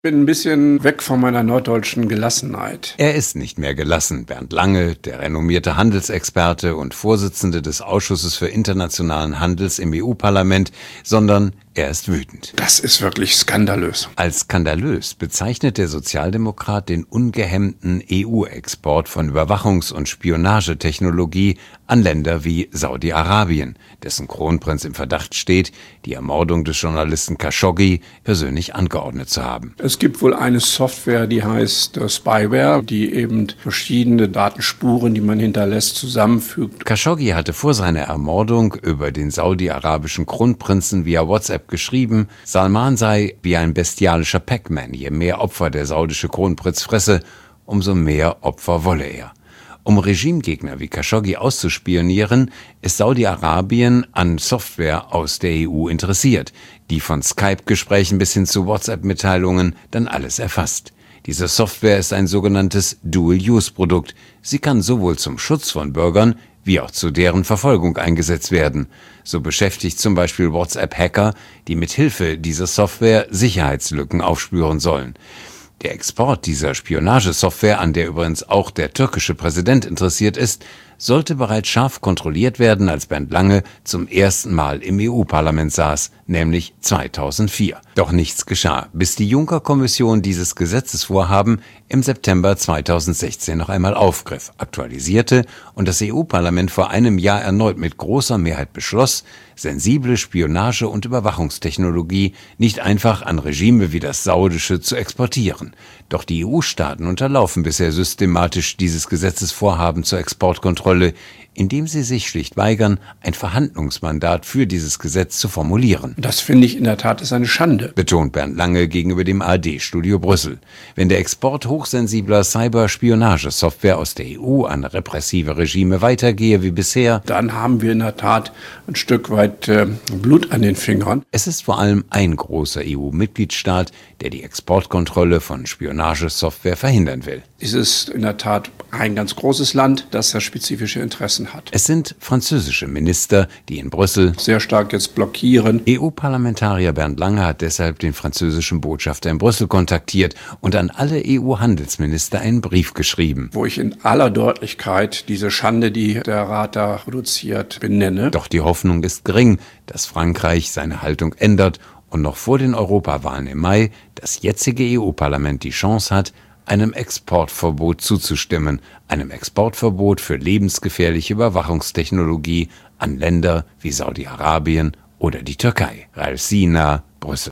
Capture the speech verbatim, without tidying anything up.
Bin ein bisschen weg von meiner norddeutschen Gelassenheit. Er ist nicht mehr gelassen. Bernd Lange, der renommierte Handelsexperte und Vorsitzende des Ausschusses für internationalen Handels im E U-Parlament, sondern er ist wütend. Das ist wirklich skandalös. Als skandalös bezeichnet der Sozialdemokrat den ungehemmten E U-Export von Überwachungs- und Spionagetechnologie an Länder wie Saudi-Arabien, dessen Kronprinz im Verdacht steht, die Ermordung des Journalisten Khashoggi persönlich angeordnet zu haben. Es gibt wohl eine Software, die heißt äh, Spyware, die eben verschiedene Datenspuren, die man hinterlässt, zusammenfügt. Khashoggi hatte vor seiner Ermordung über den saudi-arabischen Kronprinzen via WhatsApp geschrieben, Salman sei wie ein bestialischer Pac-Man, je mehr Opfer der saudische Kronprinz fresse, umso mehr Opfer wolle er. Um Regimegegner wie Khashoggi auszuspionieren, ist Saudi-Arabien an Software aus der E U interessiert, die von Skype-Gesprächen bis hin zu WhatsApp-Mitteilungen dann alles erfasst. Diese Software ist ein sogenanntes Dual-Use-Produkt. Sie kann sowohl zum Schutz von Bürgern wie auch zu deren Verfolgung eingesetzt werden. So beschäftigt zum Beispiel WhatsApp Hacker, die mit Hilfe dieser Software Sicherheitslücken aufspüren sollen. Der Export dieser Spionagesoftware, an der übrigens auch der türkische Präsident interessiert ist, sollte bereits scharf kontrolliert werden, als Bernd Lange zum ersten Mal im E U-Parlament saß, nämlich zweitausendvier. Doch nichts geschah, bis die Juncker-Kommission dieses Gesetzesvorhaben im September zweitausendsechzehn noch einmal aufgriff, aktualisierte und das E U-Parlament vor einem Jahr erneut mit großer Mehrheit beschloss, sensible Spionage- und Überwachungstechnologie nicht einfach an Regime wie das saudische zu exportieren. Doch die E U-Staaten unterlaufen bisher systematisch dieses Gesetzesvorhaben zur Exportkontrolle, indem sie sich schlicht weigern, ein Verhandlungsmandat für dieses Gesetz zu formulieren. Das finde ich in der Tat ist eine Schande, betont Bernd Lange gegenüber dem A R D-Studio Brüssel. Wenn der Export hochsensibler Cyberspionagesoftware aus der E U an repressive Regime weitergehe wie bisher, dann haben wir in der Tat ein Stück weit äh, Blut an den Fingern. Es ist vor allem ein großer E U-Mitgliedstaat, der die Exportkontrolle von Spionagesoftware verhindern will. Es ist in der Tat ein ganz großes Land, das da spezifische Interessen hat. Es sind französische Minister, die in Brüssel sehr stark jetzt blockieren. E U-Parlamentarier Bernd Lange hat deshalb den französischen Botschafter in Brüssel kontaktiert und an alle E U-Handelsminister einen Brief geschrieben, wo ich in aller Deutlichkeit diese Schande, die der Rat da produziert, benenne. Doch die Hoffnung ist gering, dass Frankreich seine Haltung ändert und noch vor den Europawahlen im Mai das jetzige E U-Parlament die Chance hat, einem Exportverbot zuzustimmen, einem Exportverbot für lebensgefährliche Überwachungstechnologie an Länder wie Saudi-Arabien oder die Türkei. Ralf Sina, Brüssel.